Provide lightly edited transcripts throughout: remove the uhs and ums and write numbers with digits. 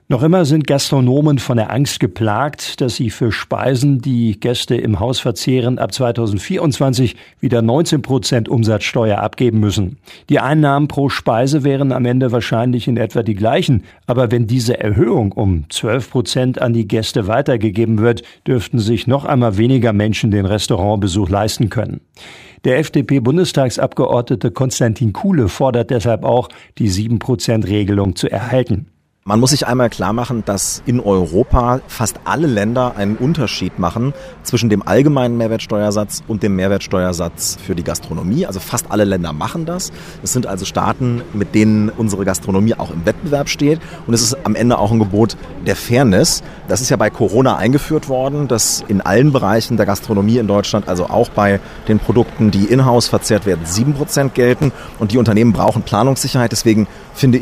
Noch immer sind Gastronomen von der Angst geplagt, dass sie für Speisen, die Gäste im Haus verzehren, ab 2024 wieder 19% Umsatzsteuer abgeben müssen. Die Einnahmen pro Speise wären am Ende wahrscheinlich in etwa die gleichen. Aber wenn diese Erhöhung um 12% an die Gäste weitergegeben wird, dürften sich noch einmal weniger Menschen den Restaurantbesuch leisten können. Der FDP-Bundestagsabgeordnete Konstantin Kuhle fordert deshalb auch, die 7%-Regelung zu erhalten. Man muss sich einmal klar machen, dass in Europa fast alle Länder einen Unterschied machen zwischen dem allgemeinen Mehrwertsteuersatz und dem Mehrwertsteuersatz für die Gastronomie. Also fast alle Länder machen das. Es sind also Staaten, mit denen unsere Gastronomie auch im Wettbewerb steht. Und es ist am Ende auch ein Gebot der Fairness. Das ist ja bei Corona eingeführt worden, dass in allen Bereichen der Gastronomie in Deutschland, also auch bei den Produkten, die in-house verzehrt werden, 7% gelten. Und die Unternehmen brauchen Planungssicherheit. Deswegen fände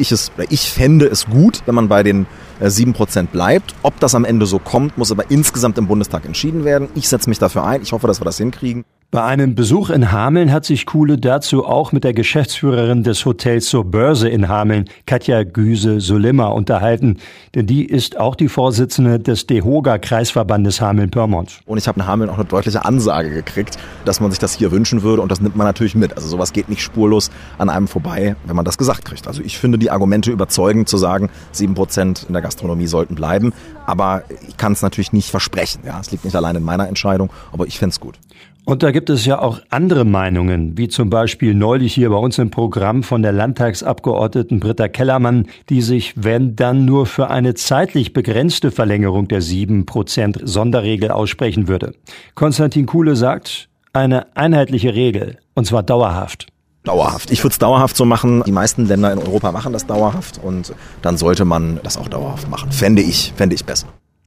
es gut, wenn man bei den 7% bleibt. Ob das am Ende so kommt, muss aber insgesamt im Bundestag entschieden werden. Ich setze mich dafür ein. Ich hoffe, dass wir das hinkriegen. Bei einem Besuch in Hameln hat sich Kuhle dazu auch mit der Geschäftsführerin des Hotels zur Börse in Hameln, Katja Güse-Solimmer, unterhalten. Denn die ist auch die Vorsitzende des DEHOGA-Kreisverbandes Hameln-Pyrmont. Und ich habe in Hameln auch eine deutliche Ansage gekriegt, dass man sich das hier wünschen würde. Und das nimmt man natürlich mit. Also sowas geht nicht spurlos an einem vorbei, wenn man das gesagt kriegt. Also ich finde die Argumente überzeugend zu sagen, 7% in der Gastronomie sollten bleiben. Aber ich kann es natürlich nicht versprechen. Ja, es liegt nicht allein in meiner Entscheidung, aber ich fände es gut. Und da gibt es ja auch andere Meinungen, wie zum Beispiel neulich hier bei uns im Programm von der Landtagsabgeordneten Britta Kellermann, die sich, wenn dann, nur für eine zeitlich begrenzte Verlängerung der 7% Sonderregel aussprechen würde. Konstantin Kuhle sagt, eine einheitliche Regel, und zwar dauerhaft. Dauerhaft. Ich würde es dauerhaft so machen. Die meisten Länder in Europa machen das dauerhaft und dann sollte man das auch dauerhaft machen. Fände ich besser.